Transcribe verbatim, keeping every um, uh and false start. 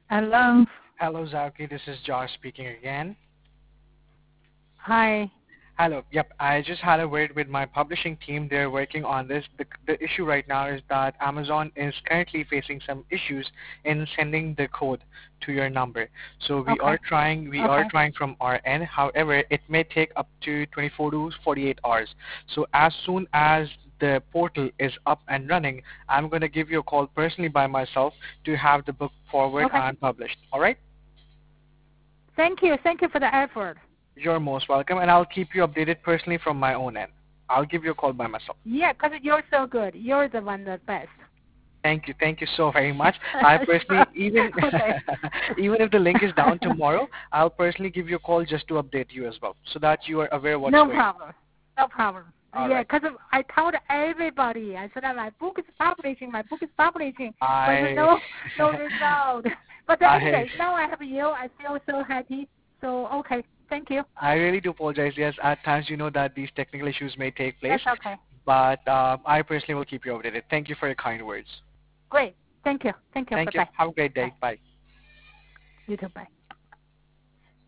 Hello. Hello, Zaki. This is Josh speaking again. Hi. Hello. Yep, I just had a word with my publishing team. They're working on this. The, the issue right now is that Amazon is currently facing some issues in sending the code to your number. So we Okay. are trying. We are Okay. trying from our end. However, it may take up to twenty-four to forty-eight hours. So as soon as the portal is up and running, I'm going to give you a call personally by myself to have the book forward Okay. and published. All right? Thank you. Thank you for the effort. You're most welcome, and I'll keep you updated personally from my own end. I'll give you a call by myself. Yeah, 'cause you're so good. You're the one the best. Thank you, thank you so very much. I So, personally, even okay. even if the link is down tomorrow, I'll personally give you a call just to update you as well, so that you are aware what's No going on. problem. No problem. All Yeah, right. 'cause I told everybody. I said my book is publishing. My book is publishing, but I no, no result. But I anyway, now I have you. I feel so happy. So okay. Thank you. I really do apologize. Yes, at times you know that these technical issues may take place, That's okay. but um, I personally will keep you updated. Thank you for your kind words. Great. Thank you. Thank you. Bye Thank you. bye. Have a great Bye. day. Bye. You too. Bye.